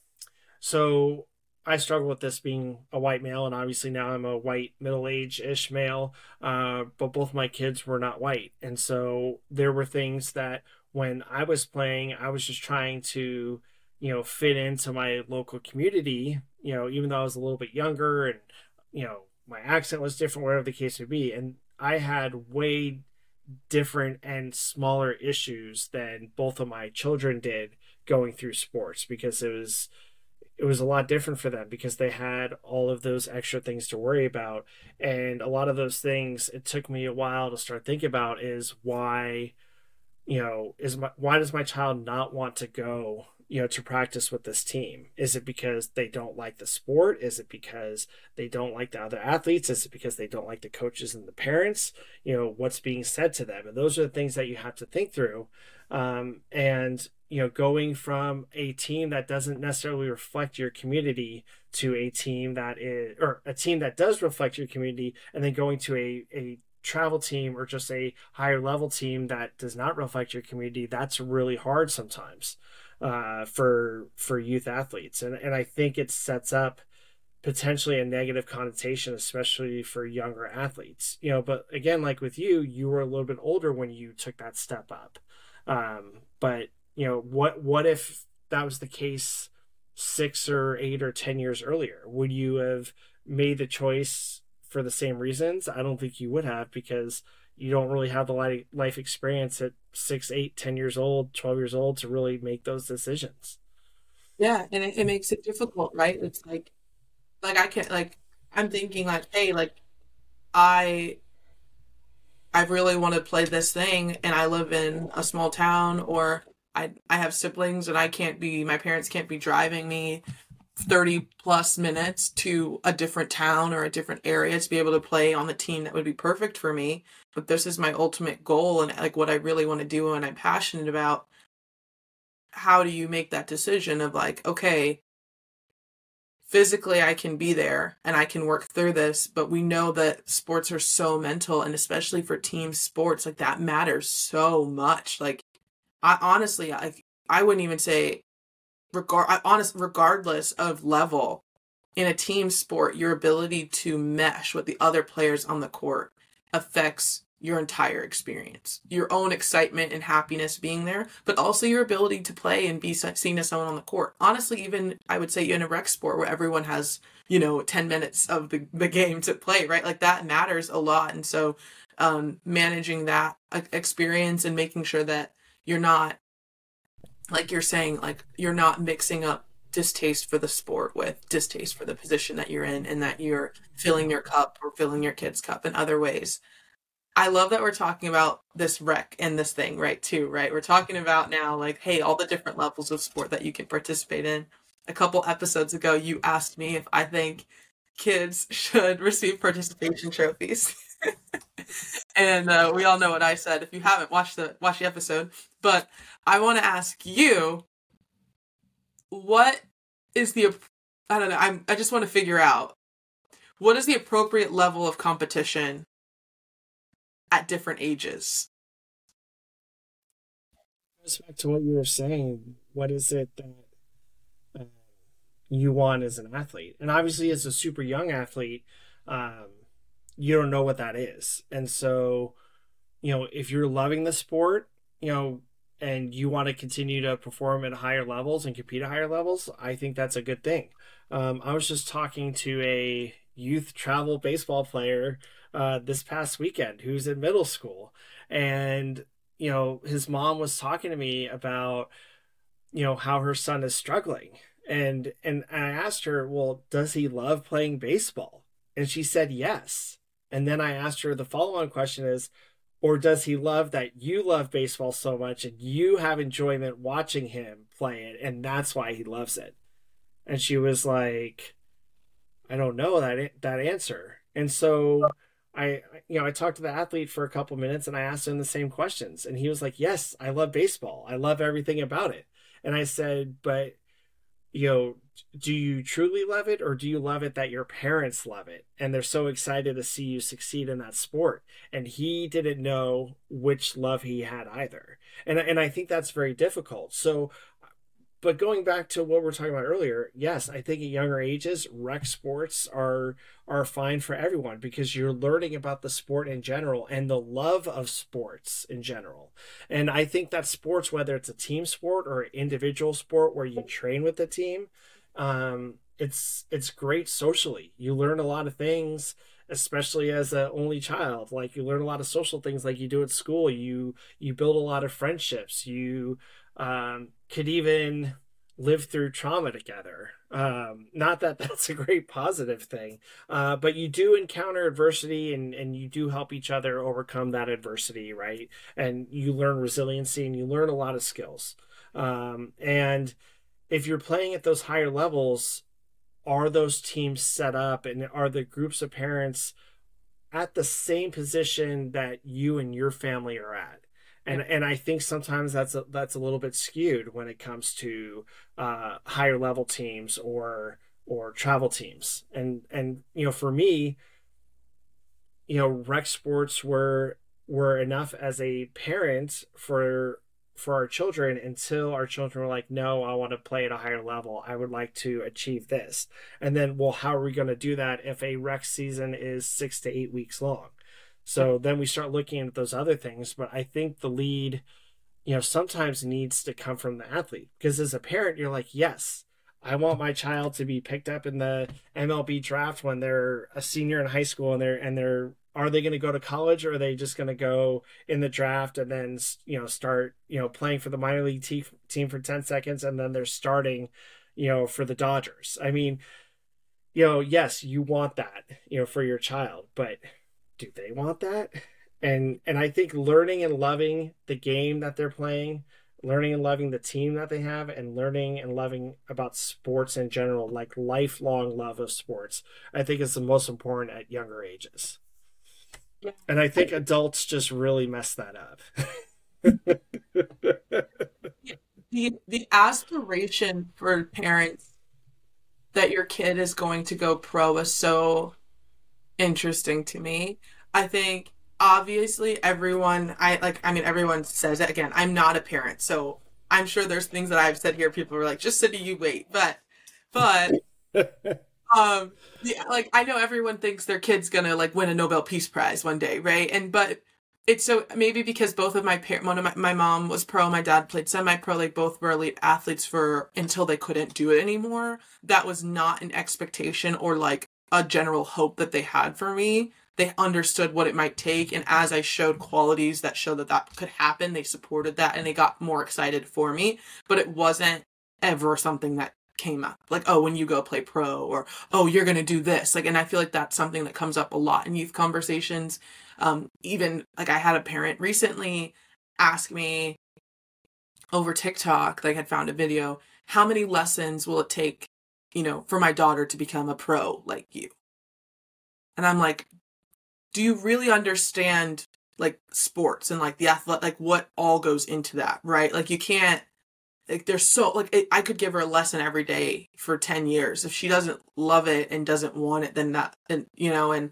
so I struggle with this being a white male, and obviously now I'm a white middle-aged ish male. But both my kids were not white, and so there were things that when I was playing, I was just trying to, fit into my local community. Even though I was a little bit younger, and my accent was different, whatever the case may be, and I had way different and smaller issues than both of my children did going through sports, because it was a lot different for them because they had all of those extra things to worry about. And a lot of those things, it took me a while to start thinking about, is why, why does my child not want to go, to practice with this team? Is it because they don't like the sport? Is it because they don't like the other athletes? Is it because they don't like the coaches and the parents? What's being said to them? And those are the things that you have to think through. And going from a team that doesn't necessarily reflect your community to a team that is, or a team that does reflect your community, and then going to a travel team or just a higher level team that does not reflect your community, that's really hard sometimes, for youth athletes. And I think it sets up potentially a negative connotation, especially for younger athletes. But again, like with you, you were a little bit older when you took that step up. But what if that was the case 6 or 8 or 10 years earlier? Would you have made the choice for the same reasons? I don't think you would have, because you don't really have the life experience at 6, 8, 10 years old, 12 years old to really make those decisions. Yeah, and it makes it difficult, right? It's like I can't like I'm thinking like, hey, like I I really want to play this thing and I live in a small town, or I have siblings and my parents can't be driving me 30 plus minutes to a different town or a different area to be able to play on the team that would be perfect for me. But this is my ultimate goal and like what I really want to do and I'm passionate about. How do you make that decision of like, okay, physically I can be there and I can work through this, but we know that sports are so mental, and especially for team sports, like that matters so much. Like I honestly, I wouldn't even say regardless of level in a team sport, your ability to mesh with the other players on the court affects your entire experience, your own excitement and happiness being there, but also your ability to play and be seen as someone on the court. Honestly, even I would say in a rec sport where everyone has, 10 minutes of the game to play, right? Like that matters a lot. And so managing that experience and making sure that you're not, like you're saying, like you're not mixing up distaste for the sport with distaste for the position that you're in, and that you're filling your cup or filling your kid's cup in other ways. I love that we're talking about this rec and this thing, right, too, right? We're talking about now, like, hey, all the different levels of sport that you can participate in. A couple episodes ago, you asked me if I think kids should receive participation trophies. And we all know what I said. If you haven't watch the episode, but I want to ask you, what is the I don't know. I just want to figure out what is the appropriate level of competition at different ages. Goes back to what you were saying. What is it that uh, you want as an athlete? And obviously, as a super young athlete, um, you don't know what that is. And so, if you're loving the sport, and you want to continue to perform at higher levels and compete at higher levels, I think that's a good thing. I was just talking to a youth travel baseball player this past weekend who's in middle school. And, his mom was talking to me about, how her son is struggling. And I asked her, well, does he love playing baseball? And she said yes. And then I asked her, the follow-on question is, or does he love that you love baseball so much and you have enjoyment watching him play it, and that's why he loves it? And she was like, I don't know that answer. And so I talked to the athlete for a couple minutes and I asked him the same questions, and he was like, yes, I love baseball. I love everything about it. And I said, but do you truly love it, or do you love it that your parents love it and they're so excited to see you succeed in that sport? And he didn't know which love he had either. And I think that's very difficult. So, but going back to what we were talking about earlier, yes, I think at younger ages, rec sports are fine for everyone because you're learning about the sport in general and the love of sports in general. And I think that sports, whether it's a team sport or an individual sport where you train with the team, it's great socially. You learn a lot of things, especially as an only child. Like, you learn a lot of social things like you do at school. You build a lot of friendships. You could even live through trauma together. Not that that's a great positive thing, but you do encounter adversity, and you do help each other overcome that adversity, right? And you learn resiliency and you learn a lot of skills. And if you're playing at those higher levels, are those teams set up, and are the groups of parents at the same position that you and your family are at? And I think sometimes that's a little bit skewed when it comes to higher level teams or travel teams. And for me, rec sports were enough as a parent for our children, until our children were like, no, I want to play at a higher level. I would like to achieve this. And then, well, how are we going to do that if a rec season is 6 to 8 weeks long? So then we start looking at those other things. But I think the lead, sometimes needs to come from the athlete, because as a parent, you're like, yes, I want my child to be picked up in the MLB draft when they're a senior in high school, and they're are they going to go to college, or are they just going to go in the draft and then start playing for the minor league team for 10 seconds, and then they're starting for the Dodgers? I mean, yes, you want that for your child, but do they want that? And I think learning and loving the game that they're playing, learning and loving the team that they have, and learning and loving about sports in general, like lifelong love of sports, I think is the most important at younger ages. Yeah. And I think adults just really mess that up. The aspiration for parents that your kid is going to go pro is so interesting to me. I think obviously everyone everyone says it. Again, I'm not a parent, so I'm sure there's things that I've said here people are like, just sit, you wait. But yeah, like, I know everyone thinks their kid's gonna like win a Nobel Peace Prize one day, right? But it's so, maybe because both of my mom was pro, my dad played semi-pro, like both were elite athletes for until they couldn't do it anymore. That was not an expectation or like a general hope that they had for me. They understood what it might take, and as I showed qualities that showed that could happen, they supported that and they got more excited for me. But it wasn't ever something that came up like, oh, when you go play pro, or oh, you're gonna do this, like. And I feel like that's something that comes up a lot in youth conversations. Even like, I had a parent recently ask me over TikTok, like, had found a video, how many lessons will it take for my daughter to become a pro like you? And I'm like, do you really understand like sports and like the athlete, like what all goes into that, right? Like, you can't, like, there's so, like, I could give her a lesson every day for 10 years. If she doesn't love it and doesn't want it, then that, and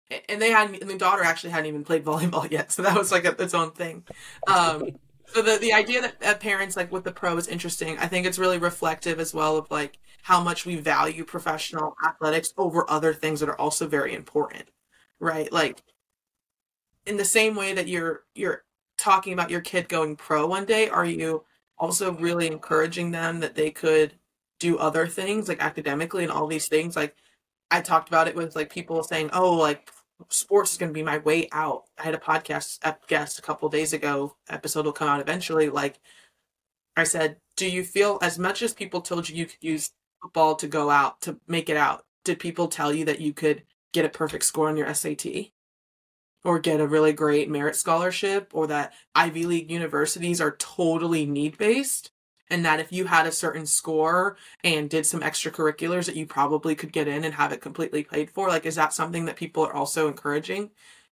and the daughter actually hadn't even played volleyball yet, so that was like its own thing. So the idea that parents like with the pro is interesting. I think it's really reflective as well of like how much we value professional athletics over other things that are also very important, right? Like in the same way that you're talking about your kid going pro one day, are you also really encouraging them that they could do other things like academically and all these things? Like I talked about it with like people saying, "Oh, like sports is going to be my way out." I had a podcast guest a couple of days ago. Episode will come out eventually. Like I said, do you feel as much as people told you you could use football to go out to make it out? Did people tell you that you could get a perfect score on your SAT? Or get a really great merit scholarship, or that Ivy League universities are totally need-based, and that if you had a certain score and did some extracurriculars that you probably could get in and have it completely paid for? Like, is that something that people are also encouraging?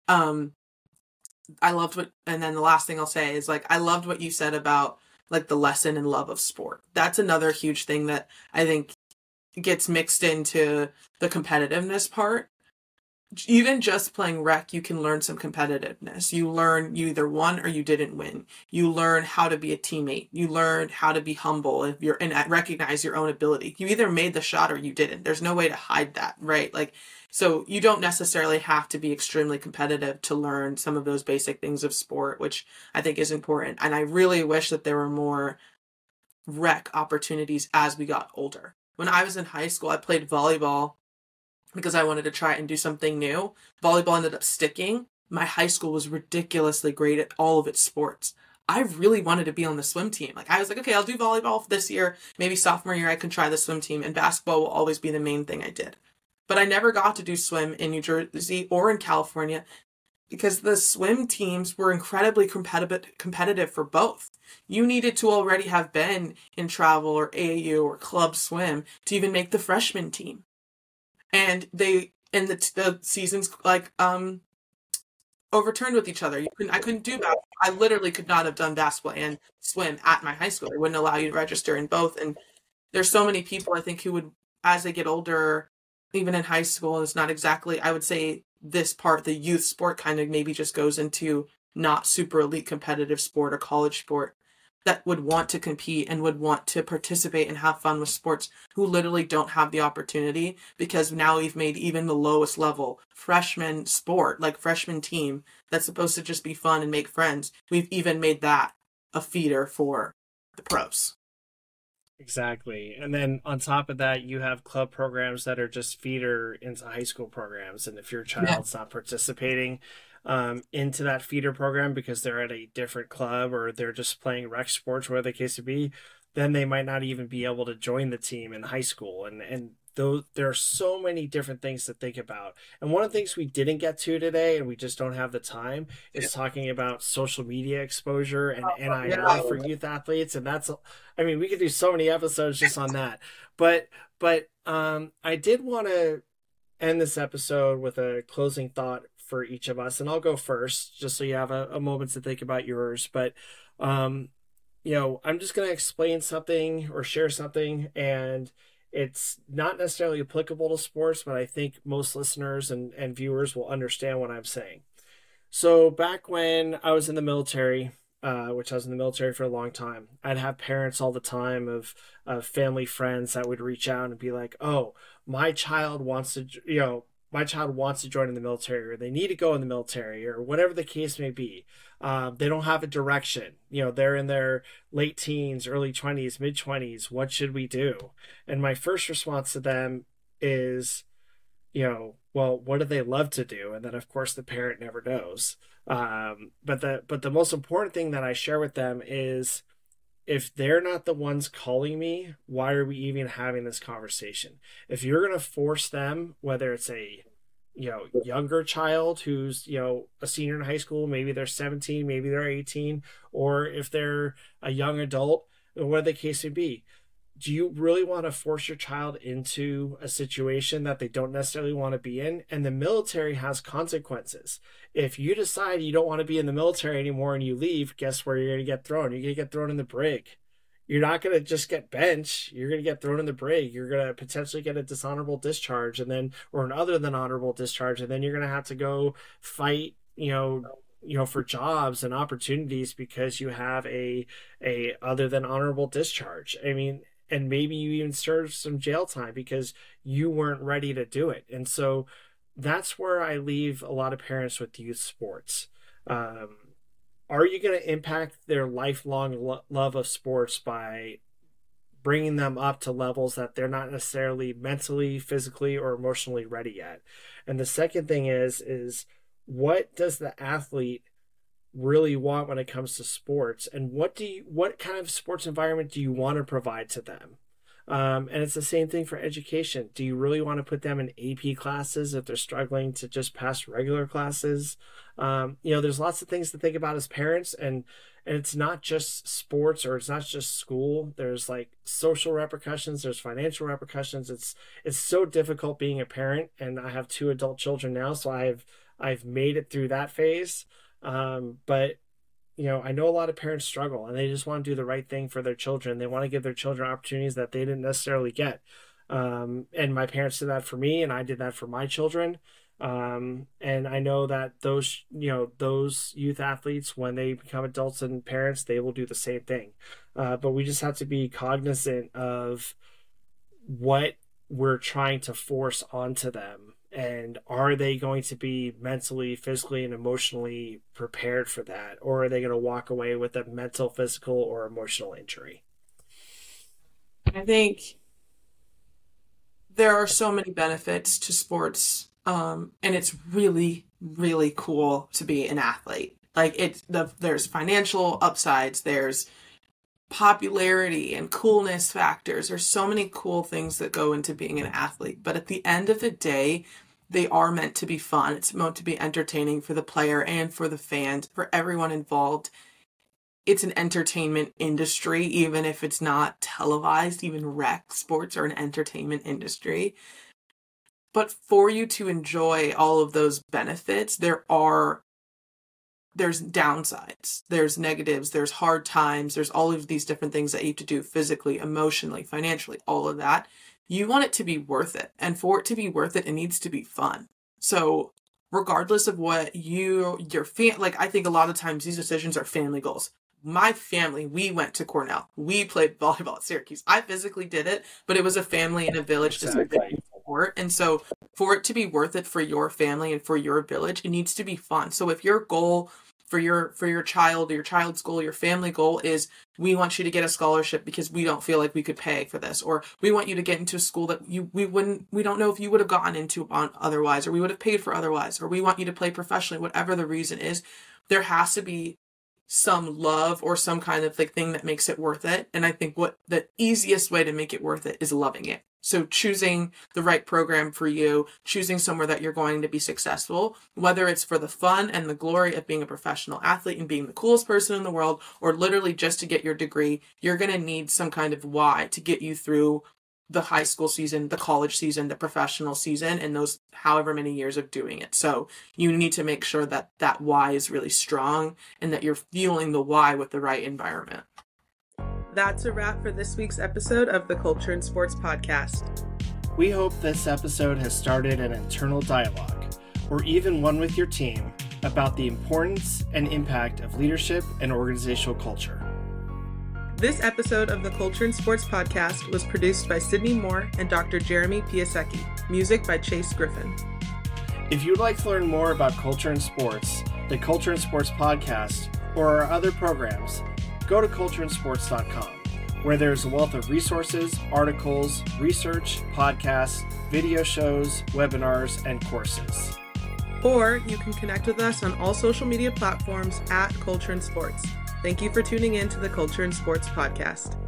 I loved and then the last thing I'll say is like, I loved what you said about like the lesson and love of sport. That's another huge thing that I think gets mixed into the competitiveness part. Even just playing rec, you can learn some competitiveness. You learn you either won or you didn't win. You learn how to be a teammate. You learn how to be humble and recognize your own ability. You either made the shot or you didn't. There's no way to hide that, right? Like, so you don't necessarily have to be extremely competitive to learn some of those basic things of sport, which I think is important. And I really wish that there were more rec opportunities as we got older. When I was in high school, I played volleyball because I wanted to try and do something new. Volleyball ended up sticking. My high school was ridiculously great at all of its sports. I really wanted to be on the swim team. Like I was like, okay, I'll do volleyball this year. Maybe sophomore year I can try the swim team, and basketball will always be the main thing I did. But I never got to do swim in New Jersey or in California because the swim teams were incredibly competitive for both. You needed to already have been in travel or AAU or club swim to even make the freshman team. And the seasons like overturned with each other. I couldn't do that. I literally could not have done basketball and swim at my high school. They wouldn't allow you to register in both. And there's so many people I think who would, as they get older, even in high school, it's not exactly, I would say this part, the youth sport kind of maybe just goes into not super elite competitive sport or college sport, that would want to compete and would want to participate and have fun with sports, who literally don't have the opportunity because now we've made even the lowest level freshman sport, like freshman team, that's supposed to just be fun and make friends. We've even made that a feeder for the pros. Exactly. And then on top of that, you have club programs that are just feeder into high school programs. And if your child's not participating into that feeder program because they're at a different club or they're just playing rec sports, whatever the case would be, then they might not even be able to join the team in high school. And there are so many different things to think about. And one of the things we didn't get to today, and we just don't have the time, is talking about social media exposure and NIL for youth athletes. And that's, I mean, we could do so many episodes just on that. But I did want to end this episode with a closing thought for each of us. And I'll go first, just so you have a moment to think about yours. But, I'm just going to explain something or share something, and it's not necessarily applicable to sports, but I think most listeners and viewers will understand what I'm saying. So back when I was in the military, which I was in the military for a long time, I'd have parents all the time of family friends that would reach out and be like, "Oh, my child wants to join in the military, or they need to go in the military, or whatever the case may be. They don't have a direction. They're in their late teens, early 20s, mid 20s. What should we do?" And my first response to them is, well, what do they love to do? And then of course the parent never knows. But the most important thing that I share with them is, if they're not the ones calling me, why are we even having this conversation? If you're going to force them, whether it's a younger child who's a senior in high school, maybe they're 17, maybe they're 18, or if they're a young adult, whatever the case may be, do you really want to force your child into a situation that they don't necessarily want to be in? And the military has consequences. If you decide you don't want to be in the military anymore and you leave, guess where you're going to get thrown? You're going to get thrown in the brig. you're not going to just get benched. You're going to get thrown in the brig. You're going to potentially get a dishonorable discharge or an other than honorable discharge. And then you're going to have to go fight, for jobs and opportunities because you have a other than honorable discharge. I mean, and maybe you even serve some jail time because you weren't ready to do it. And so that's where I leave a lot of parents with youth sports. Are you going to impact their lifelong love of sports by bringing them up to levels that they're not necessarily mentally, physically, or emotionally ready yet? And the second thing is what does the athlete really want when it comes to sports, and what kind of sports environment do you want to provide to them? And it's the same thing for education. Do you really want to put them in AP classes if they're struggling to just pass regular classes? There's lots of things to think about as parents, and it's not just sports or it's not just school. There's like social repercussions, there's financial repercussions. It's so difficult being a parent, and I have 2 adult children now, so I've made it through that phase. But I know a lot of parents struggle and they just want to do the right thing for their children. They want to give their children opportunities that they didn't necessarily get. And my parents did that for me, and I did that for my children. And I know that those youth athletes, when they become adults and parents, they will do the same thing. But we just have to be cognizant of what we're trying to force onto them. And are they going to be mentally, physically, and emotionally prepared for that? Or are they going to walk away with a mental, physical, or emotional injury? I think there are so many benefits to sports, and it's really, really cool to be an athlete. Like there's financial upsides, there's popularity and coolness factors. There's so many cool things that go into being an athlete. But at the end of the day, they are meant to be fun. It's meant to be entertaining for the player and for the fans, for everyone involved. It's an entertainment industry, even if it's not televised. Even rec sports are an entertainment industry. But for you to enjoy all of those benefits, there's downsides, there's negatives, there's hard times, there's all of these different things that you have to do physically, emotionally, financially, all of that. You want it to be worth it. And for it to be worth it, it needs to be fun. So regardless of what I think a lot of times these decisions are family goals. My family, we went to Cornell. We played volleyball at Syracuse. I physically did it, but it was a family and a village Exactly. sport. And so for it to be worth it for your family and for your village, it needs to be fun. So if your goal for your child, your child's goal, your family goal is, we want you to get a scholarship because we don't feel like we could pay for this, or we want you to get into a school that we don't know if you would have gotten into on otherwise, or we would have paid for otherwise, or we want you to play professionally, whatever the reason is, there has to be some love or some kind of thing that makes it worth it. And I think what the easiest way to make it worth it is loving it. So choosing the right program for you, choosing somewhere that you're going to be successful, whether it's for the fun and the glory of being a professional athlete and being the coolest person in the world, or literally just to get your degree, you're going to need some kind of why to get you through the high school season, the college season, the professional season, and those however many years of doing it. So you need to make sure that that why is really strong and that you're fueling the why with the right environment. That's a wrap for this week's episode of the Culture in Sports Podcast. We hope this episode has started an internal dialogue, or even one with your team, about the importance and impact of leadership and organizational culture. This episode of the Culture in Sports Podcast was produced by Sydney Moore and Dr. Jeremy Piasecki. Music by Chase Griffin. If you'd like to learn more about culture in sports, the Culture in Sports Podcast, or our other programs, go to cultureinsports.com, where there's a wealth of resources, articles, research, podcasts, video shows, webinars, and courses. Or you can connect with us on all social media platforms at Culture in Sports. Thank you for tuning in to the Culture in Sports Podcast.